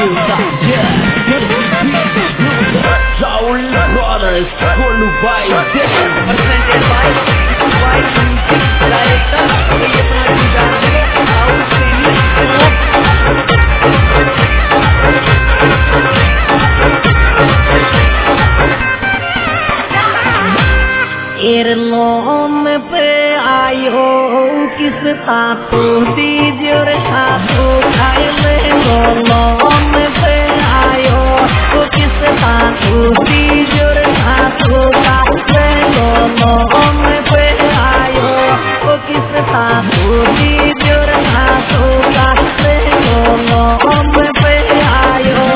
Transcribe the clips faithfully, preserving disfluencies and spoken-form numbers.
Soul Brothers, Golu by Devil. Presented by by Music Director. ये अपना guitar देखो, Soul एरलोम पे आई हो किस तातू दीजिए और सातू खाए ले लोम पे आई हो किस तातू दीजिए और सातू खाए लोम पे आई हो किस तातू दीजिए और सातू खाए लोम पे आई हो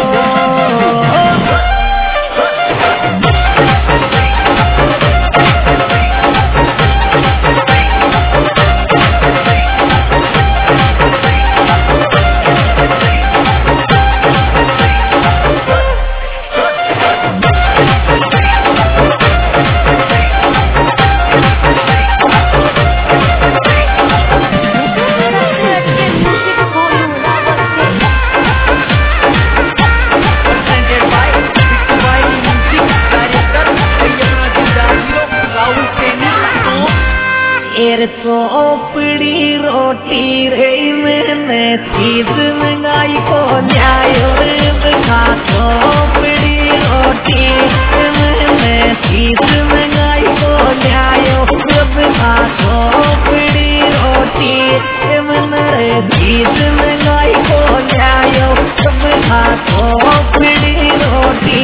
चोपड़ी रोटी रे मैंने चीज मंगाई को न्याय खा चोपड़ी रोटी मैंने चीज मंगाई को न्याय खा चोपड़ी रोटी मैंने चीज मंगाई को न्याय खा चोपड़ी रोटी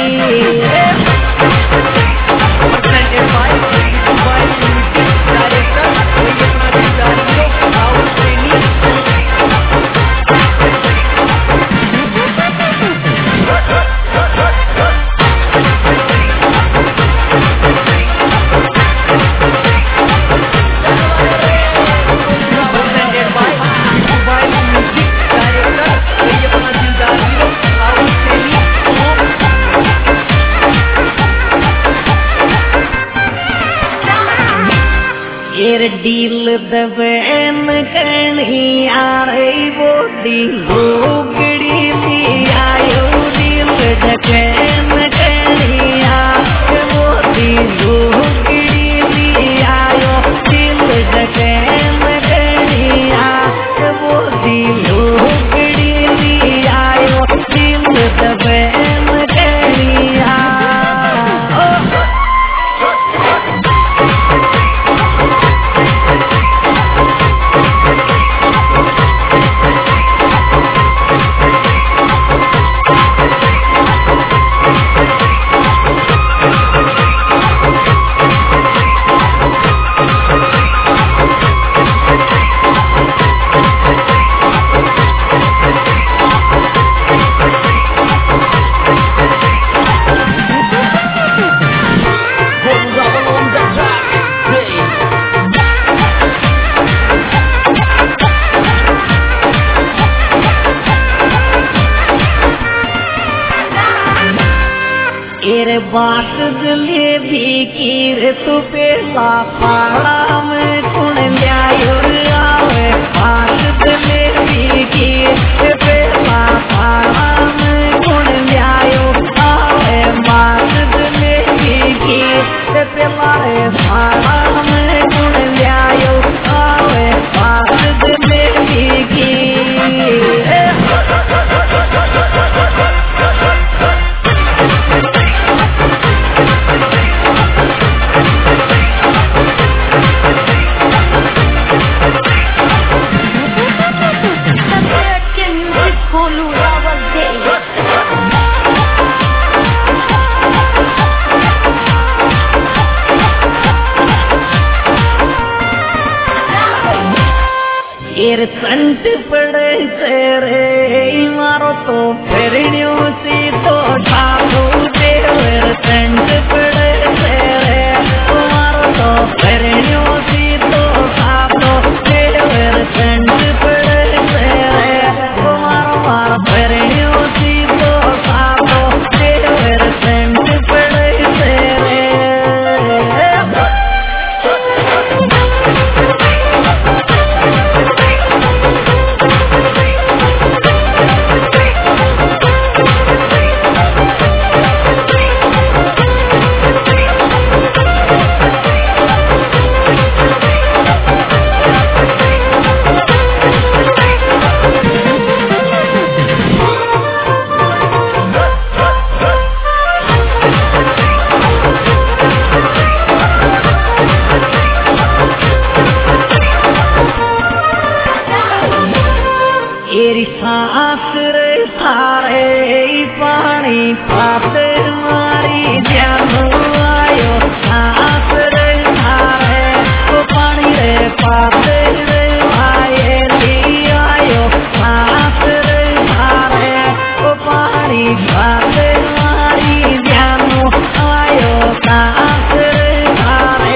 डील दबेन कहीं आ रही वो डीलुगड़ी ली आयो डील दबेन कहीं आ वो डीलुगड़ी ली आयो डील दबेन कहीं आ वो डीलुगड़ी ली आयो डील दबेन कहीं आ बात जलेबी की रे तू पेला पाड़ा में कौन न्याय आवे बात जलेबी की रे पेला पाड़ा में कौन न्याय आवे बात जलेबी की रे पेला पाड़ा में कौन न्याय आवे बात जलेबी की संत पड़े तेरे मारो तो फेरियों से तो ठाकू देवर संत पड़े तेरे मारो तो फेरियों से तो ठाकू देवर संत पड़े तेरे मारो मारो फेरियों से तो ठाकू देवर संत पड़े तेरे धारे पानी पाते मारी जानो आयो सांस रे धारे ओ पानी रे पाते रे आए ली आयो सांस रे धारे ओ पानी पाते मारी जानो आयो सांस रे धारे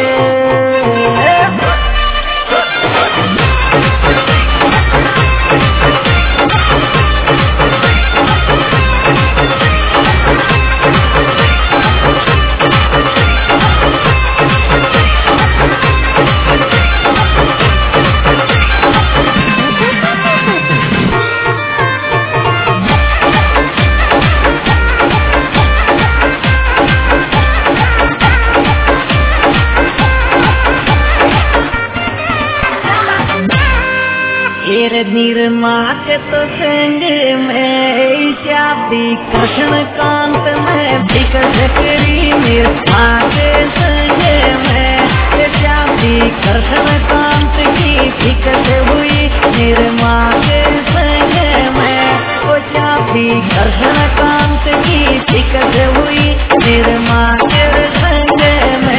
निर्मा के तो संग में शादी कृष्ण कांत में बिक झकरी निर्मा के संग में शादी कृष्ण कांत की बिकट हुई निर्मा के संग में वो शादी कृष्ण कांत की बिकट हुई निर्मा के संग में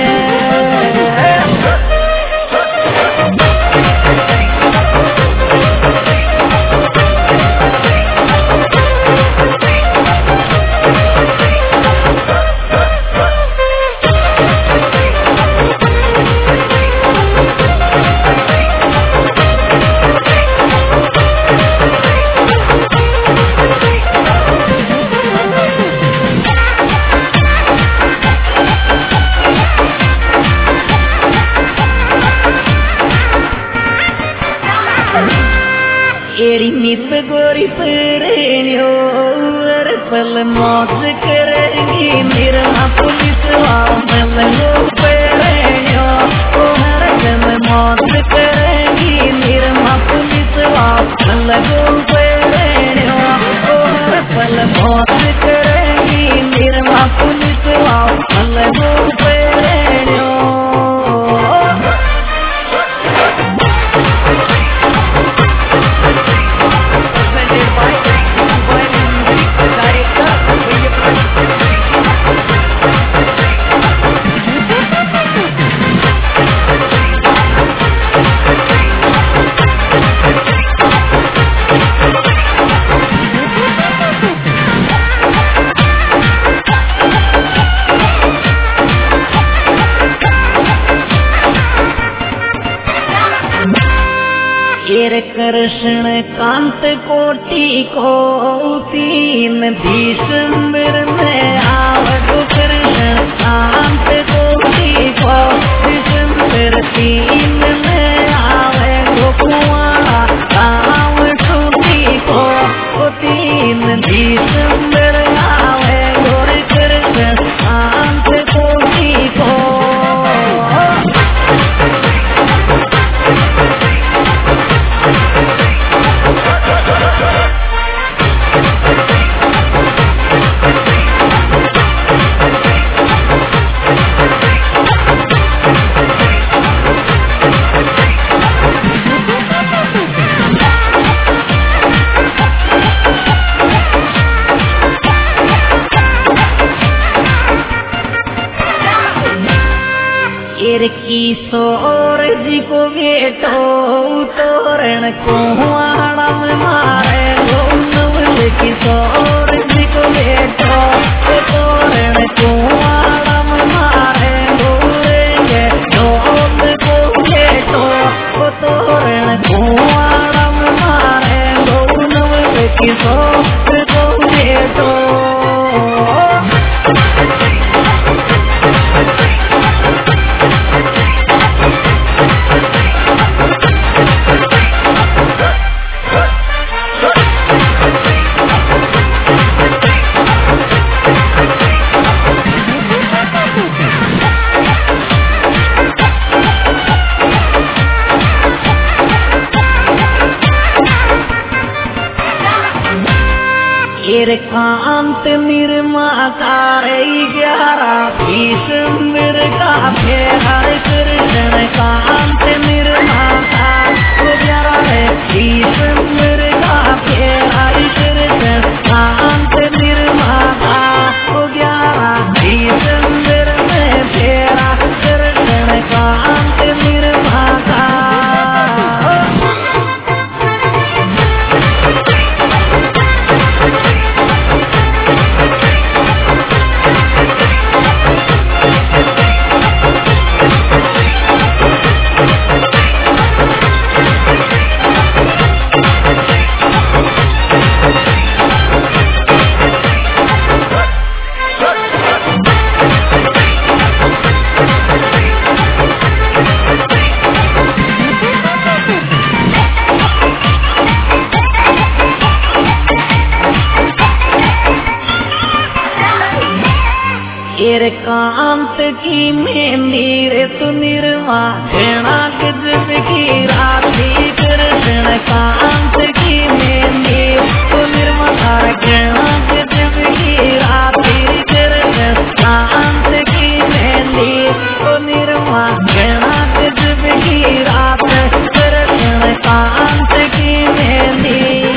एरी नित गोरी पेरेनियो पल मौज करेगी निर्मा पुलिस वालों पेरेनियो ओ हर जन मौज करेगी निर्मा पुलिस वालों पेरेनियो ओ हर पल मौज करेगी निर्मा पुलिस वालों पेरेनियो कृष्ण कांत कोटि को तीन दिसंबर में आवो कृष्ण कांत कोटि को दिसंबर तीन में आवे गोकुआला राम छुट्टी को तीन दिसंबर आवे गोरे कृष्ण कांत कोटि को किशोर जी को बेटो तोरण को आड़म मारे गोनवल किशोर जी को बेटो तोरण को आड़म मारे गोरेंगे ढोल को बेटो तोरण को आड़म मारे गोनवल किशोर को बेटो कांत निर्मा कारी ग्यारह दिसंबर का फेरा कृष्ण कांत निर्मा का ग्यारह दिसंबर का फेरा कृष्ण एर कांत की मेहंदी रे तू निर्मा घेना गजब की राती कृष्ण कांत की मेहंदी तू निर्मा घेना गजब की राती कृष्ण कांत की मेहंदी तू निर्मा घेना गजब की रात कृष्ण कांत की मेहंदी।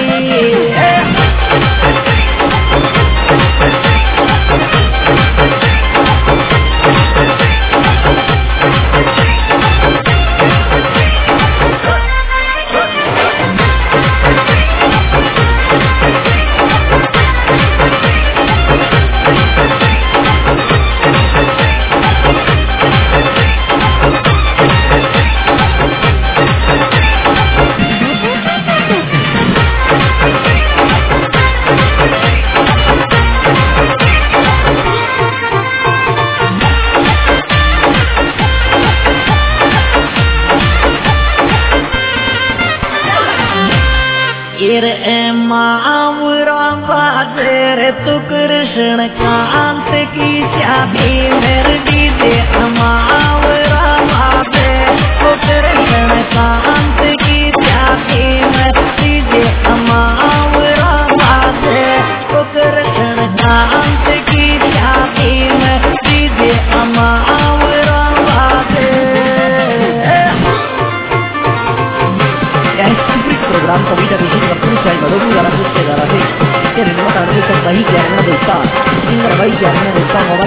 तू कृष्ण कांत की चाबी मेरे दीदे अमावरा बाबे तू कृष्ण कांत की चाबी मेरे दीदे अमावरा बाबे तू कृष्ण कांत की चाबी मेरे दीदे अमावरा बाबे। प्रोग्राम कभी कभी कंपनी स्टाइल बदलू जरा कुछ जरा से ये रिमोट आने से भाई क्या करना दोस्ता सिंगर भाई क्या करना दोस्ता मोबाइल